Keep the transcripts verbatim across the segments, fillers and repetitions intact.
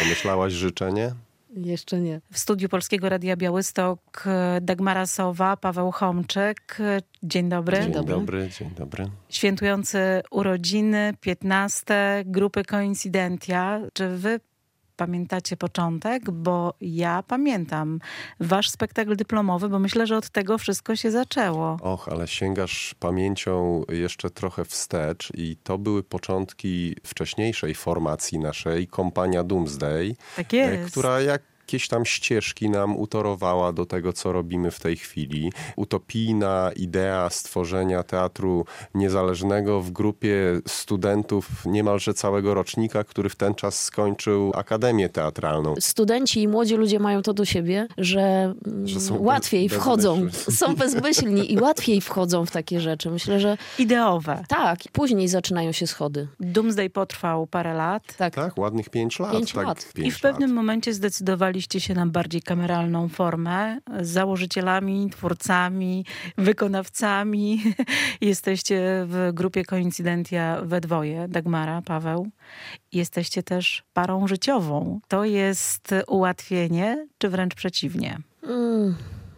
Pomyślałaś życzenie? Jeszcze nie. W studiu Polskiego Radia Białystok Dagmara Sowa, Paweł Homczyk. Dzień dobry. Dzień dobry, dobry dzień dobry. Świętujący urodziny, piętnaste, grupy Koincydentia. Czy wy pamiętacie początek? Bo ja pamiętam wasz spektakl dyplomowy, bo myślę, że od tego wszystko się zaczęło. Och, ale sięgasz pamięcią jeszcze trochę wstecz i to były początki wcześniejszej formacji naszej, Kompania Doomsday, Tak jest. która jak jakieś tam ścieżki nam utorowała do tego, co robimy w tej chwili. Utopijna idea stworzenia teatru niezależnego w grupie studentów niemalże całego rocznika, który w ten czas skończył Akademię Teatralną. Studenci i młodzi ludzie mają to do siebie, że, że są łatwiej bez, wchodzą, bezmyślni. są bezmyślni i łatwiej wchodzą w takie rzeczy. Myślę, że Ideowe. tak, później zaczynają się schody. Doomsday potrwał parę lat. Tak, Tak, ładnych pięć lat. Pięć tak, lat. Pięć I w pewnym lat. momencie zdecydowaliście się na bardziej kameralną formę. Z założycielami, twórcami, wykonawcami. Jesteście w grupie Koincydentia we dwoje, Dagmara, Paweł. Jesteście też parą życiową. To jest ułatwienie, czy wręcz przeciwnie? Mm.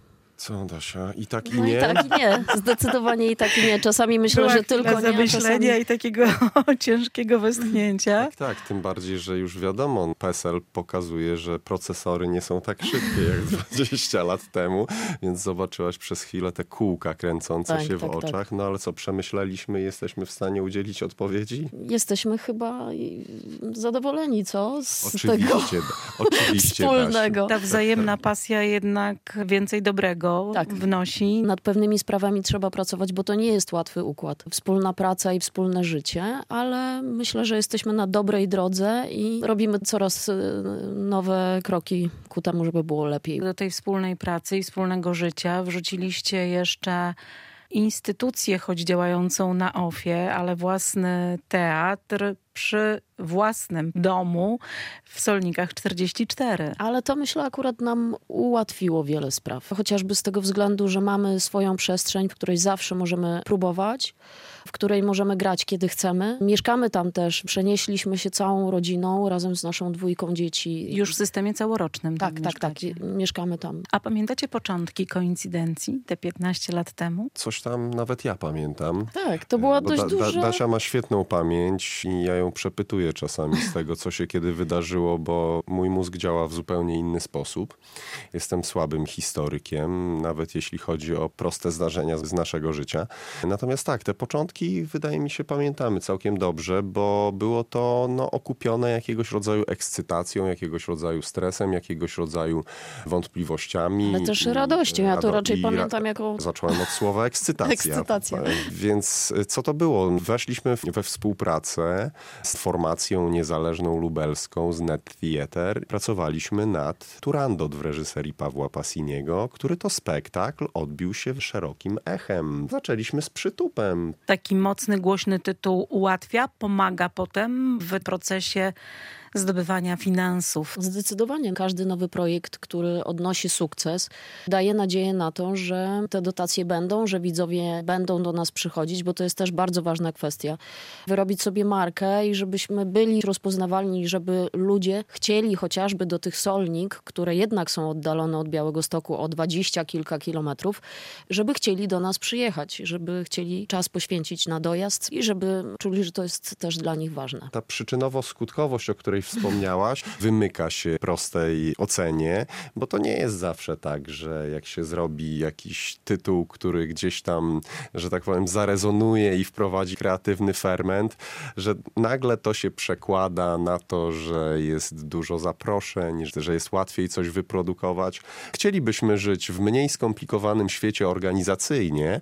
Co, Dasia? I tak i No nie? i tak i nie. Zdecydowanie i tak i nie. Czasami myślę, Była że tylko chwila nie, a zamyślenia czasami... i takiego ciężkiego westchnięcia. Tak, tak, tym bardziej, że już wiadomo, PESEL pokazuje, że procesory nie są tak szybkie jak dwadzieścia lat temu, więc zobaczyłaś przez chwilę te kółka kręcące Tak, się w tak, oczach. tak. No ale co, przemyśleliśmy, jesteśmy w stanie udzielić odpowiedzi? Jesteśmy chyba i- zadowoleni, co? Z tego Oczywiście, oczywiście, wspólnego. Ta wzajemna pasja jednak więcej dobrego Tak. wnosi. Nad pewnymi sprawami trzeba pracować, bo to nie jest łatwy układ. Wspólna praca i wspólne życie, ale myślę, że jesteśmy na dobrej drodze i robimy coraz y, nowe kroki ku temu, żeby było lepiej. Do tej wspólnej pracy i wspólnego życia wrzuciliście jeszcze instytucję, choć działającą na ofie, ale własny teatr przy własnym domu w Solnikach czterdzieści cztery. Ale to myślę akurat nam ułatwiło wiele spraw. Chociażby z tego względu, że mamy swoją przestrzeń, w której zawsze możemy próbować, w której możemy grać kiedy chcemy. Mieszkamy tam też, przenieśliśmy się całą rodziną razem z naszą dwójką dzieci. Już w systemie całorocznym. Tak, tam tak, tak. mieszkacie. Mieszkamy tam. A pamiętacie początki Koincydencji, te piętnaście lat temu? Coś tam nawet ja pamiętam. Tak, to była Bo dość da, da, duża... Dasia ma świetną pamięć i ja ją przepytuję czasami z tego, co się kiedy wydarzyło, bo mój mózg działa w zupełnie inny sposób. Jestem słabym historykiem, nawet jeśli chodzi o proste zdarzenia z naszego życia. Natomiast tak, te początki wydaje mi się pamiętamy całkiem dobrze, bo było to no, okupione jakiegoś rodzaju ekscytacją, jakiegoś rodzaju stresem, jakiegoś rodzaju wątpliwościami. Ale też radością. Ja to Rado- raczej i pamiętam ra- jako... Zacząłem od słowa ekscytacja. Ekscytacja. Więc co to było? Weszliśmy we współpracę z formacją niezależną lubelską z Net Theater. Pracowaliśmy nad Turandot w reżyserii Pawła Passiniego, który to spektakl odbił się szerokim echem. Zaczęliśmy z przytupem. Taki mocny, głośny tytuł ułatwia, pomaga potem w procesie zdobywania finansów. Zdecydowanie każdy nowy projekt, który odnosi sukces, daje nadzieję na to, że te dotacje będą, że widzowie będą do nas przychodzić, bo to jest też bardzo ważna kwestia. Wyrobić sobie markę i żebyśmy byli rozpoznawalni, żeby ludzie chcieli chociażby do tych Solnik, które jednak są oddalone od Białegostoku o dwadzieścia kilka kilometrów, żeby chcieli do nas przyjechać, żeby chcieli czas poświęcić na dojazd i żeby czuli, że to jest też dla nich ważne. Ta przyczynowo-skutkowość, o której wspomniałaś, wymyka się prostej ocenie, bo to nie jest zawsze tak, że jak się zrobi jakiś tytuł, który gdzieś tam, że tak powiem, zarezonuje i wprowadzi kreatywny ferment, że nagle to się przekłada na to, że jest dużo zaproszeń, że jest łatwiej coś wyprodukować. Chcielibyśmy żyć w mniej skomplikowanym świecie organizacyjnie,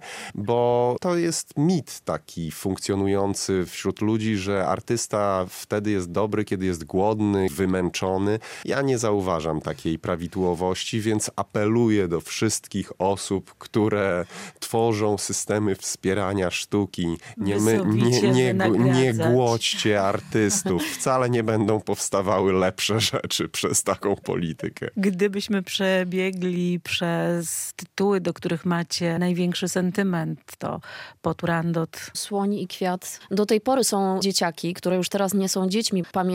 bo to jest mit taki funkcjonujący wśród ludzi, że artysta wtedy jest dobry, kiedy jest głodny, wymęczony. Ja nie zauważam takiej prawidłowości, więc apeluję do wszystkich osób, które tworzą systemy wspierania sztuki. Nie, my, nie, nie, nie głodźcie artystów. Wcale nie będą powstawały lepsze rzeczy przez taką politykę. Gdybyśmy przebiegli przez tytuły, do których macie największy sentyment, to po Turandot. Słoń i kwiat. Do tej pory są dzieciaki, które już teraz nie są dziećmi, pamiętają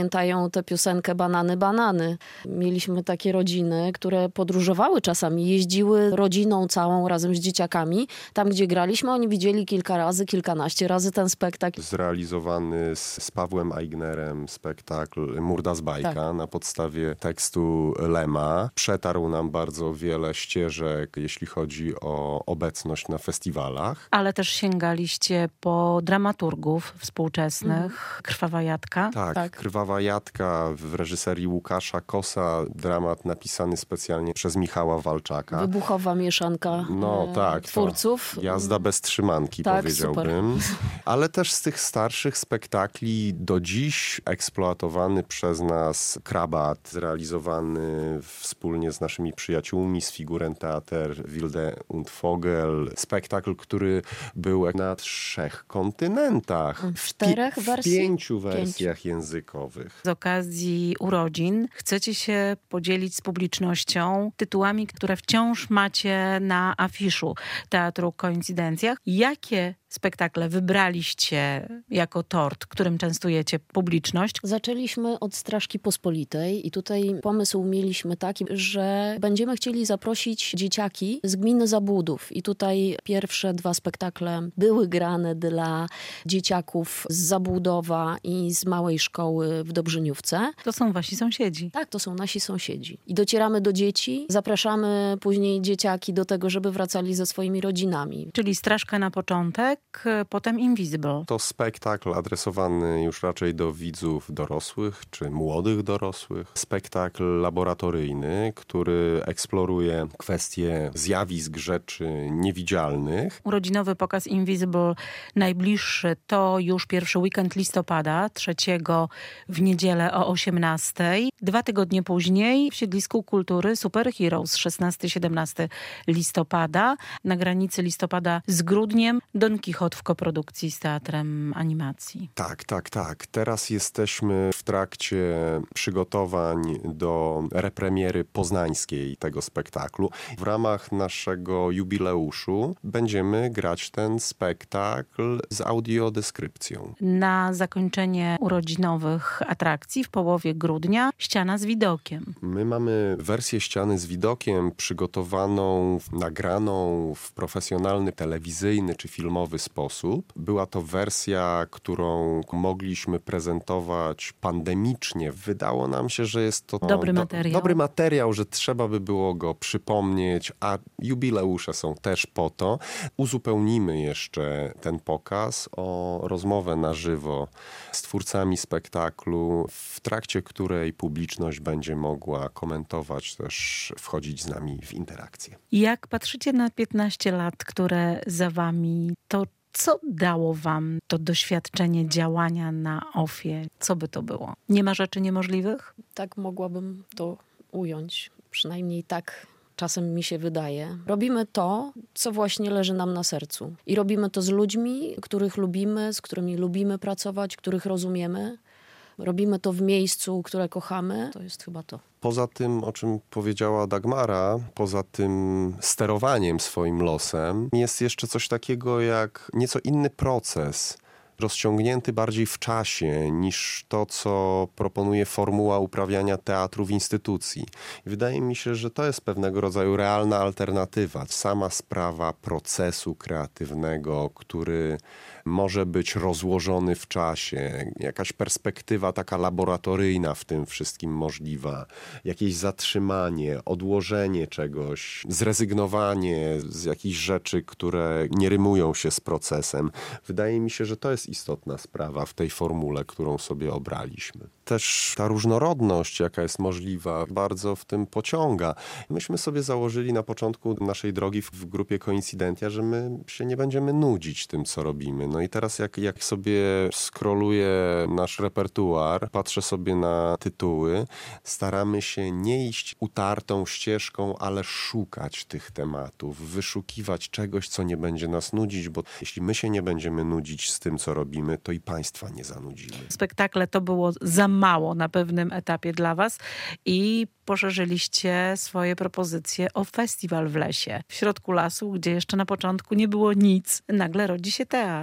znają tę piosenkę Banany, banany. Mieliśmy takie rodziny, które podróżowały czasami, jeździły rodziną całą razem z dzieciakami. Tam, gdzie graliśmy, oni widzieli kilka razy, kilkanaście razy ten spektakl. Zrealizowany z, z Pawłem Aignerem spektakl Murda z bajka tak. na podstawie tekstu Lema. Przetarł nam bardzo wiele ścieżek, jeśli chodzi o obecność na festiwalach. Ale też sięgaliście po dramaturgów współczesnych. Mhm. Krwawa Jadka. Tak, tak, Krwawa Jadka w reżyserii Łukasza Kosa. Dramat napisany specjalnie przez Michała Walczaka. Wybuchowa mieszanka no, e, tak, twórców. Jazda bez trzymanki, tak, powiedziałbym. Super. Ale też z tych starszych spektakli do dziś eksploatowany przez nas Krabat, zrealizowany wspólnie z naszymi przyjaciółmi z Figurentheater Wilde und Vogel. Spektakl, który był na trzech kontynentach. W czterech w wersji? W pięciu wersjach Pięć. językowych. Z okazji urodzin chcecie się podzielić z publicznością tytułami, które wciąż macie na afiszu Teatru Koincydencja. Jakie spektakle wybraliście jako tort, którym częstujecie publiczność? Zaczęliśmy od Straszki Pospolitej i tutaj pomysł mieliśmy taki, że będziemy chcieli zaprosić dzieciaki z gminy Zabłudów. I tutaj pierwsze dwa spektakle były grane dla dzieciaków z Zabłudowa i z małej szkoły w Dobrzyniówce. To są wasi sąsiedzi. Tak, to są nasi sąsiedzi. I docieramy do dzieci, zapraszamy później dzieciaki do tego, żeby wracali ze swoimi rodzinami. Czyli Straszka na początek, potem Invisible. To spektakl adresowany już raczej do widzów dorosłych czy młodych dorosłych. Spektakl laboratoryjny, który eksploruje kwestie zjawisk, rzeczy niewidzialnych. Urodzinowy pokaz Invisible najbliższy to już pierwszy weekend listopada, trzeciego w niedzielę o osiemnastej. Dwa tygodnie później w Siedlisku Kultury Super Heroes, szesnastego siedemnastego listopada. Na granicy listopada z grudniem Don Quixote w koprodukcji z Teatrem Animacji. Tak, tak, tak. Teraz jesteśmy w trakcie przygotowań do repremiery poznańskiej tego spektaklu. W ramach naszego jubileuszu będziemy grać ten spektakl z audiodeskrypcją. Na zakończenie urodzinowych atrakcji w połowie grudnia ściana z widokiem. My mamy wersję ściany z widokiem przygotowaną, nagraną w profesjonalny, telewizyjny czy filmowy sposób. Była to wersja, którą mogliśmy prezentować pandemicznie. Wydało nam się, że jest to dobry do, materiał. Dobry materiał, że trzeba by było go przypomnieć, a jubileusze są też po to. Uzupełnimy jeszcze ten pokaz o rozmowę na żywo z twórcami spektaklu, w trakcie której publiczność będzie mogła komentować, też wchodzić z nami w interakcję. Jak patrzycie na piętnaście lat, które za wami, to co dało wam to doświadczenie działania na ofie? Co by to było? Nie ma rzeczy niemożliwych? Tak mogłabym to ująć. Przynajmniej tak czasem mi się wydaje. Robimy to, co właśnie leży nam na sercu. I robimy to z ludźmi, których lubimy, z którymi lubimy pracować, których rozumiemy. Robimy to w miejscu, które kochamy. To jest chyba to. Poza tym, o czym powiedziała Dagmara, poza tym sterowaniem swoim losem, jest jeszcze coś takiego jak nieco inny proces, rozciągnięty bardziej w czasie niż to, co proponuje formuła uprawiania teatru w instytucji. Wydaje mi się, że to jest pewnego rodzaju realna alternatywa. Sama sprawa procesu kreatywnego, który może być rozłożony w czasie, jakaś perspektywa taka laboratoryjna w tym wszystkim możliwa, jakieś zatrzymanie, odłożenie czegoś, zrezygnowanie z jakichś rzeczy, które nie rymują się z procesem. Wydaje mi się, że to jest istotna sprawa w tej formule, którą sobie obraliśmy. Też ta różnorodność, jaka jest możliwa, bardzo w tym pociąga. Myśmy sobie założyli na początku naszej drogi w, w grupie Koincydentia, że my się nie będziemy nudzić tym, co robimy. No i teraz jak, jak sobie scrolluję nasz repertuar, patrzę sobie na tytuły, staramy się nie iść utartą ścieżką, ale szukać tych tematów, wyszukiwać czegoś, co nie będzie nas nudzić, bo jeśli my się nie będziemy nudzić z tym, co robimy, to i państwa nie zanudzimy. Spektakle to było za mało na pewnym etapie dla was i poszerzyliście swoje propozycje o festiwal w lesie. W środku lasu, gdzie jeszcze na początku nie było nic, nagle rodzi się teatr.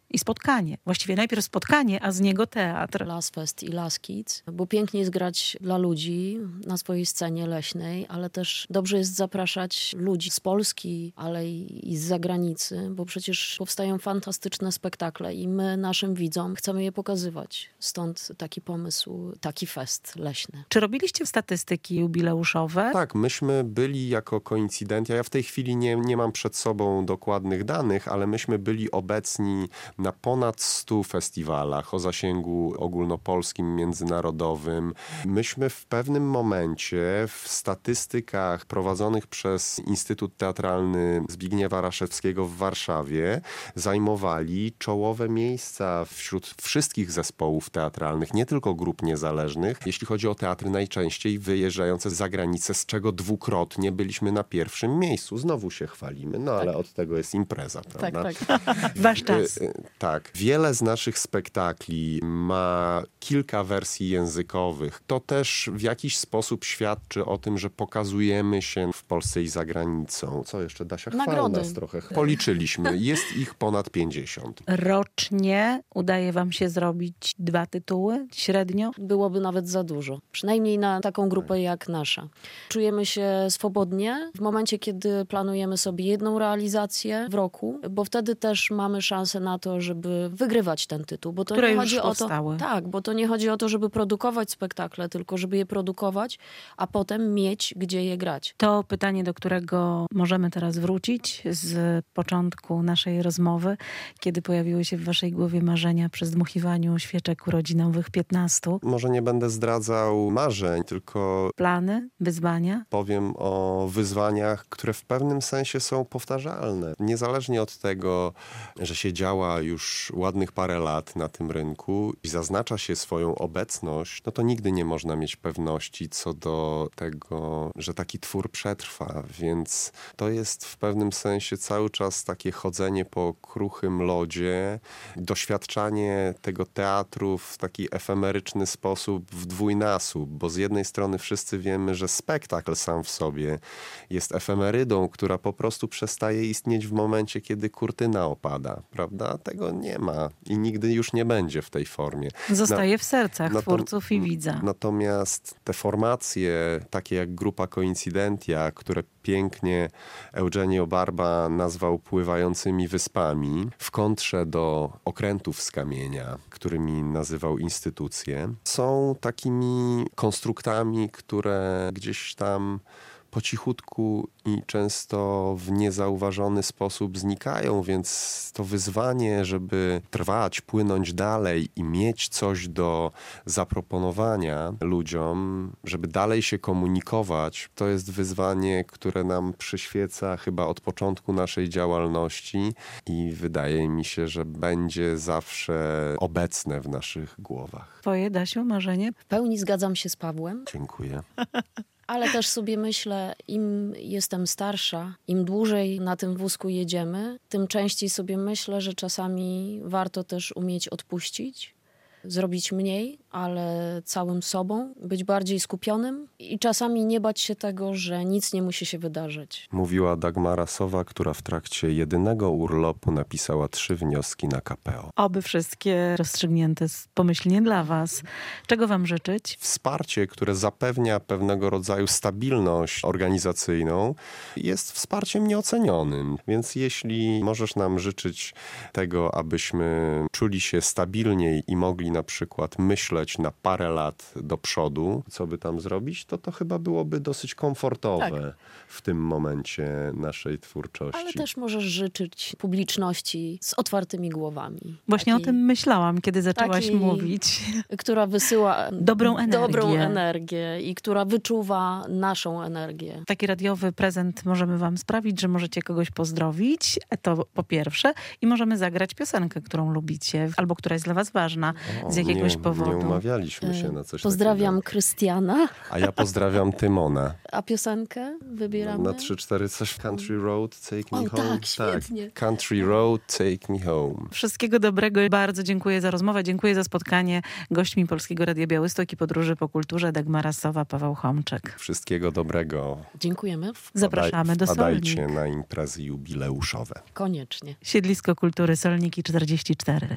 i spotkanie. Właściwie najpierw spotkanie, a z niego teatr. Las Fest i Las Kids, bo pięknie jest grać dla ludzi na swojej scenie leśnej, ale też dobrze jest zapraszać ludzi z Polski, ale i, i z zagranicy, bo przecież powstają fantastyczne spektakle i my naszym widzom chcemy je pokazywać. Stąd taki pomysł, taki fest leśny. Czy robiliście statystyki jubileuszowe? Tak, myśmy byli jako koincydentia. Ja w tej chwili nie, nie mam przed sobą dokładnych danych, ale myśmy byli obecni na ponad stu festiwalach o zasięgu ogólnopolskim, międzynarodowym. Myśmy w pewnym momencie w statystykach prowadzonych przez Instytut Teatralny Zbigniewa Raszewskiego w Warszawie zajmowali czołowe miejsca wśród wszystkich zespołów teatralnych, nie tylko grup niezależnych. Jeśli chodzi o teatry najczęściej wyjeżdżające za granicę, z czego dwukrotnie byliśmy na pierwszym miejscu. Znowu się chwalimy, no ale tak. Od tego jest impreza, prawda? Tak, tak. Wasz czas. Tak. Wiele z naszych spektakli ma kilka wersji językowych. To też w jakiś sposób świadczy o tym, że pokazujemy się w Polsce i za granicą. Co jeszcze, Dasia? Chwal Nagrody. nas trochę. Policzyliśmy. Jest ich ponad pięćdziesiąt. Rocznie udaje wam się zrobić dwa tytuły średnio? Byłoby nawet za dużo. Przynajmniej na taką grupę jak nasza. Czujemy się swobodnie w momencie, kiedy planujemy sobie jedną realizację w roku, bo wtedy też mamy szansę na to, żeby wygrywać ten tytuł. Bo to Które nie już chodzi powstały. o to, tak, bo to nie chodzi o to, żeby produkować spektakle, tylko żeby je produkować, a potem mieć gdzie je grać. To pytanie, do którego możemy teraz wrócić z początku naszej rozmowy, kiedy pojawiły się w waszej głowie marzenia przy zdmuchiwaniu świeczek urodzinowych piętnastu. Może nie będę zdradzał marzeń, tylko Plany, wyzwania. powiem o wyzwaniach, które w pewnym sensie są powtarzalne. Niezależnie od tego, że się działa już ładnych parę lat na tym rynku i zaznacza się swoją obecność, no to nigdy nie można mieć pewności co do tego, że taki twór przetrwa. Więc to jest w pewnym sensie cały czas takie chodzenie po kruchym lodzie, doświadczanie tego teatru w taki efemeryczny sposób w dwójnasób, bo z jednej strony wszyscy wiemy, że spektakl sam w sobie jest efemerydą, która po prostu przestaje istnieć w momencie, kiedy kurtyna opada, prawda? Tego nie ma i nigdy już nie będzie w tej formie. Zostaje Na, w sercach natom- twórców i widza. Natomiast te formacje, takie jak grupa Koincidentia, które pięknie Eugenio Barba nazwał pływającymi wyspami, w kontrze do okrętów z kamienia, którymi nazywał instytucje, są takimi konstruktami, które gdzieś tam po cichutku i często w niezauważony sposób znikają, więc to wyzwanie, żeby trwać, płynąć dalej i mieć coś do zaproponowania ludziom, żeby dalej się komunikować, to jest wyzwanie, które nam przyświeca chyba od początku naszej działalności i wydaje mi się, że będzie zawsze obecne w naszych głowach. Twoje, Dasiu, marzenie? W pełni zgadzam się z Pawłem. Dziękuję. Ale też sobie myślę, im jestem starsza, im dłużej na tym wózku jedziemy, tym częściej sobie myślę, że czasami warto też umieć odpuścić, zrobić mniej, ale całym sobą, być bardziej skupionym i czasami nie bać się tego, że nic nie musi się wydarzyć. Mówiła Dagmara Sowa, która w trakcie jedynego urlopu napisała trzy wnioski na K P O. Oby wszystkie rozstrzygnięte pomyślnie dla was. Czego wam życzyć? Wsparcie, które zapewnia pewnego rodzaju stabilność organizacyjną, jest wsparciem nieocenionym. Więc jeśli możesz nam życzyć tego, abyśmy czuli się stabilniej i mogli na przykład myśleć na parę lat do przodu, co by tam zrobić, to to chyba byłoby dosyć komfortowe Tak. w tym momencie naszej twórczości. Ale też możesz życzyć publiczności z otwartymi głowami. Właśnie Takiej, o tym myślałam, kiedy zaczęłaś takiej- mówić. która wysyła Dobrą energię. dobrą energię i która wyczuwa naszą energię. Taki radiowy prezent możemy wam sprawić, że możecie kogoś pozdrowić, to po pierwsze, i możemy zagrać piosenkę, którą lubicie, albo która jest dla was ważna. z jakiegoś nie, powodu. Nie umawialiśmy się na coś Pozdrawiam takiego. Krystiana. A ja pozdrawiam Tymona. A piosenkę wybieramy? Na trzy cztery coś Country Road, Take Me O, Home. tak, świetnie. Country Road, Take Me Home. Wszystkiego dobrego i bardzo dziękuję za rozmowę. Dziękuję za spotkanie. Gośćmi Polskiego Radia Białystok i Podróży po Kulturze Dagmara Sowa, Paweł Chomczek. Wszystkiego dobrego. Dziękujemy. Zapraszamy do Wpadajcie Solnik. na imprezy jubileuszowe. Koniecznie. Siedlisko Kultury Solniki czterdzieści cztery.